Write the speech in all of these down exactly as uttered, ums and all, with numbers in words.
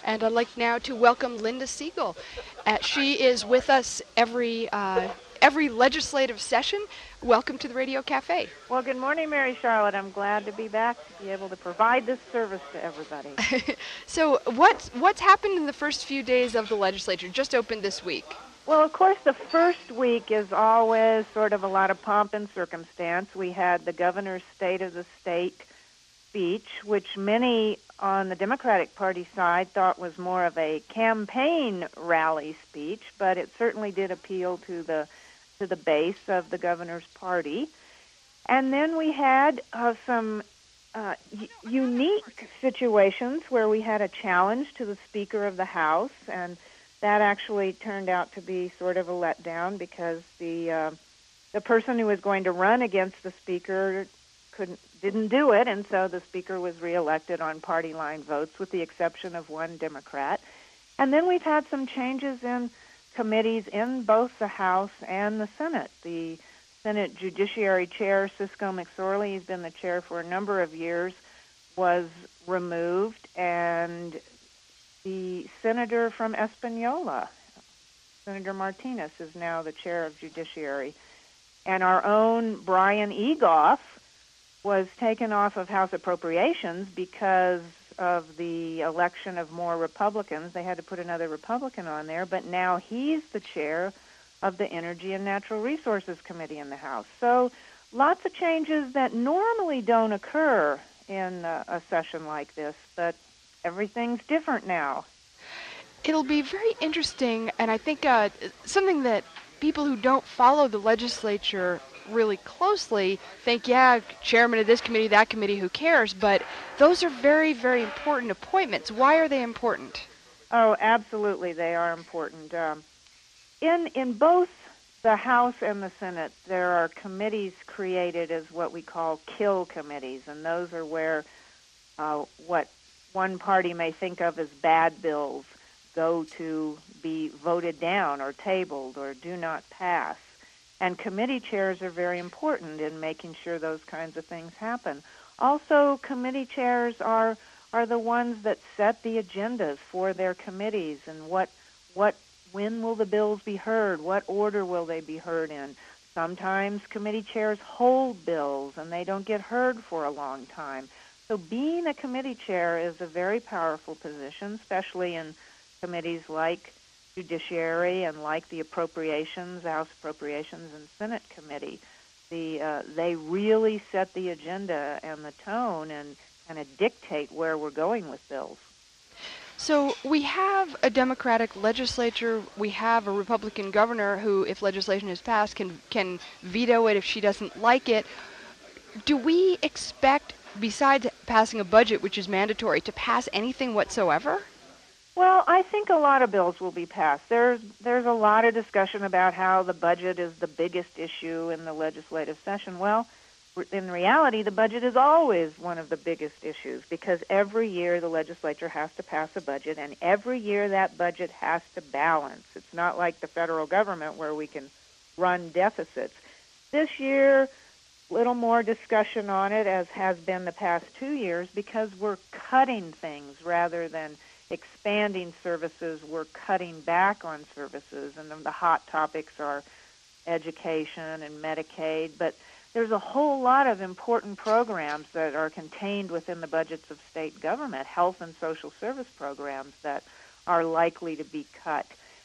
And I'd like now to welcome Linda Siegel. Uh, she is with us every uh, every legislative session. Welcome to the Radio Cafe. Well, good morning, Mary Charlotte. I'm glad to be back to be able to provide this service to everybody. So what's, what's happened in the first few days of the legislature, just opened this week? Well, of course, the first week is always sort of a lot of pomp and circumstance. We had the governor's State of the State speech, which many on the Democratic Party side thought was more of a campaign rally speech, but it certainly did appeal to the to the base of the governor's party. And then we had uh, some uh, y- unique situations where we had a challenge to the Speaker of the House, and that actually turned out to be sort of a letdown because the uh, the person who was going to run against the Speaker couldn't didn't do it, and so the Speaker was reelected on party line votes, with the exception of one Democrat. And then we've had some changes in committees in both the House and the Senate. The Senate Judiciary Chair, Cisco McSorley, he's been the chair for a number of years, was removed, and the senator from Espanola, Senator Martinez, is now the chair of Judiciary. And our own Brian Egoff was taken off of House Appropriations because of the election of more Republicans. They had to put another Republican on there, but now he's the chair of the Energy and Natural Resources Committee in the House. So lots of changes that normally don't occur in a, a session like this, but everything's different now. It'll be very interesting, and I think uh, something that people who don't follow the legislature really closely think, yeah, chairman of this committee, that committee, who cares? But those are very, very important appointments. Why are they important? Oh, absolutely, they are important. Um, in in both the House and the Senate, there are committees created as what we call kill committees, and those are where uh, what one party may think of as bad bills go to be voted down or tabled or do not pass. And committee chairs are very important in making sure those kinds of things happen. Also, committee chairs are are the ones that set the agendas for their committees and what what when will the bills be heard, what order will they be heard in. Sometimes committee chairs hold bills and they don't get heard for a long time. So being a committee chair is a very powerful position, especially in committees like Judiciary and like the Appropriations, House Appropriations and Senate Committee. The uh, they really set the agenda and the tone and kind of dictate where we're going with bills. So we have a Democratic legislature, we have a Republican governor who, if legislation is passed, can can veto it if she doesn't like it. Do we expect, besides passing a budget, which is mandatory, to pass anything whatsoever? Well, I think a lot of bills will be passed. There's there's a lot of discussion about how the budget is the biggest issue in the legislative session. Well, in reality, the budget is always one of the biggest issues because every year the legislature has to pass a budget, and every year that budget has to balance. It's not like the federal government where we can run deficits. This year, little more discussion on it, as has been the past two years, because we're cutting things rather than expanding services. We're cutting back on services, and the hot topics are education and Medicaid, but there's a whole lot of important programs that are contained within the budgets of state government, health and social service programs that are likely to be cut.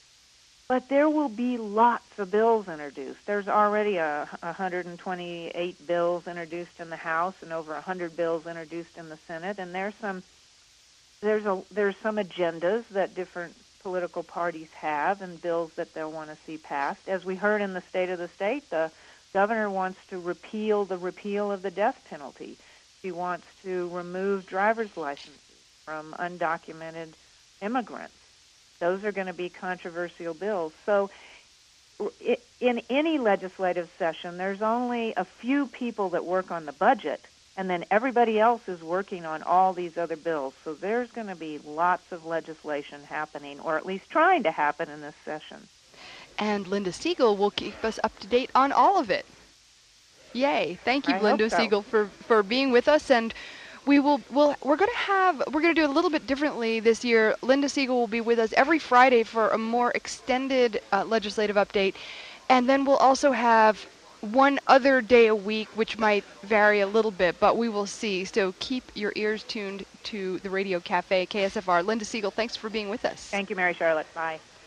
But there will be lots of bills introduced. There's already a one hundred twenty-eight bills introduced in the House and over one hundred bills introduced in the Senate, and there's some there's a there's some agendas that different political parties have and bills that they'll want to see passed. As we heard in the State of the State, the governor wants to repeal the repeal of the death penalty. She wants to remove driver's licenses from undocumented immigrants. Those are going to be controversial bills. So in any legislative session, there's only a few people that work on the budget, and then everybody else is working on all these other bills. So there's going to be lots of legislation happening, or at least trying to happen in this session. And Linda Siegel will keep us up to date on all of it. Yay. Thank you, I Linda hope so. Siegel, for, for being with us. And We will. We'll, we're going to have. We're going to do it a little bit differently this year. Linda Siegel will be with us every Friday for a more extended uh, legislative update, and then we'll also have one other day a week, which might vary a little bit, but we will see. So keep your ears tuned to the Radio Cafe, K S F R. Linda Siegel, thanks for being with us. Thank you, Mary Charlotte. Bye.